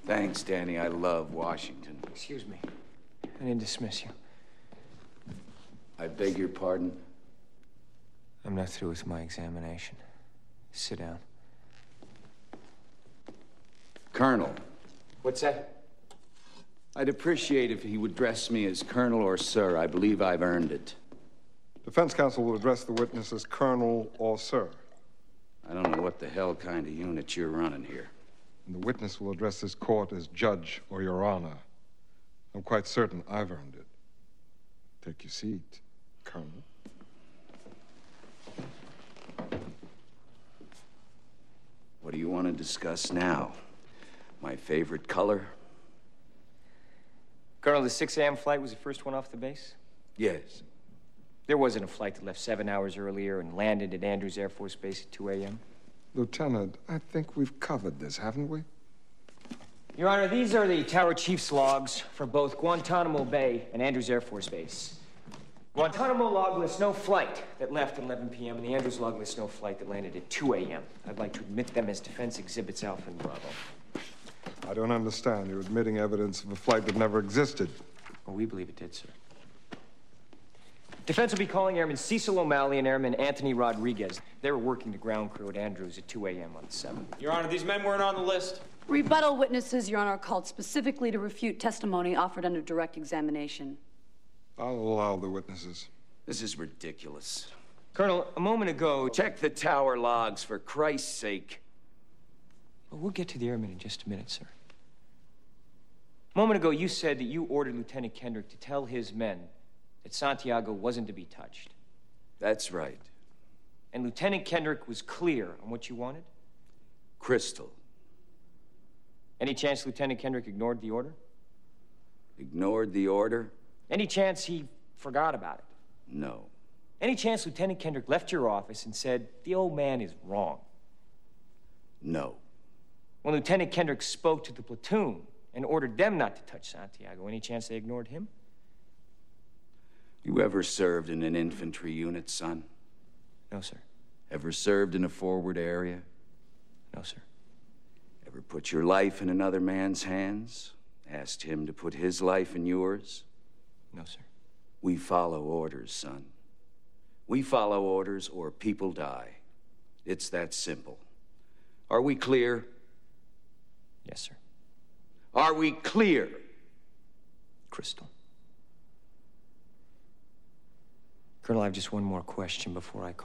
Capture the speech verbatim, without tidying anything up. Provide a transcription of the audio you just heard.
Thanks, Danny. I love Washington. Excuse me. I didn't dismiss you. I beg your pardon? I'm not through with my examination. Sit down. Colonel. What's that? I'd appreciate if he would address me as Colonel or Sir. I believe I've earned it. Defense counsel will address the witness as Colonel or Sir. I don't know what the hell kind of unit you're running here. And the witness will address this court as Judge or Your Honor. I'm quite certain I've earned it. Take your seat, Colonel. What do you want to discuss now? My favorite color? Colonel, the six A M flight was the first one off the base? Yes. There wasn't a flight that left seven hours earlier and landed at Andrews Air Force Base at two A M? Lieutenant, I think we've covered this, haven't we? Your Honor, these are the Tower Chief's logs for both Guantanamo Bay and Andrews Air Force Base. Guantanamo log lists no flight that left at eleven P M, and the Andrews log lists no flight that landed at two A M I'd like to admit them as defense exhibits Alpha and Bravo. I don't understand. You're admitting evidence of a flight that never existed. Well, we believe it did, sir. Defense will be calling Airman Cecil O'Malley and Airman Anthony Rodriguez. They were working the ground crew at Andrews at two A M on the seventh. Your Honor, these men weren't on the list. Rebuttal witnesses, Your Honor, are called specifically to refute testimony offered under direct examination. I'll allow the witnesses. This is ridiculous. Colonel, a moment ago... Check the tower logs, for Christ's sake. Well, we'll get to the airmen in just a minute, sir. A moment ago, you said that you ordered Lieutenant Kendrick to tell his men that Santiago wasn't to be touched. That's right. And Lieutenant Kendrick was clear on what you wanted? Crystal. Any chance Lieutenant Kendrick ignored the order? Ignored the order? Any chance he forgot about it? No. Any chance Lieutenant Kendrick left your office and said, the old man is wrong? No. When Lieutenant Kendrick spoke to the platoon and ordered them not to touch Santiago, any chance they ignored him? You ever served in an infantry unit, son? No, sir. Ever served in a forward area? No, sir. Ever put your life in another man's hands? Asked him to put his life in yours? No, sir. We follow orders, son. We follow orders or people die. It's that simple. Are we clear? Yes, sir. Are we clear? Crystal. Colonel, I have just one more question before I call.